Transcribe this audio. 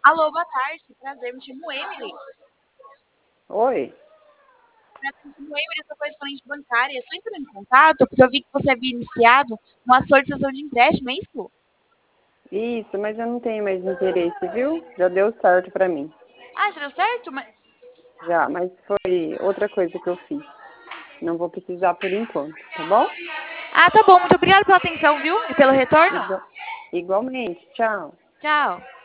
Alô, boa tarde. Prazer, me chamo Emily. Oi? Prazer, me chamo Emily, eu sou correspondente bancária. Estou entrando em contato porque eu vi que você havia iniciado uma solicitação de empréstimo, é isso? Isso, mas eu não tenho mais interesse, viu? Já deu certo pra mim. Ah, já deu certo? Já, mas foi outra coisa que eu fiz. Não vou precisar por enquanto, tá bom? Ah, tá bom. Muito obrigada pela atenção, viu? E pelo retorno. Igualmente, tchau. Tchau.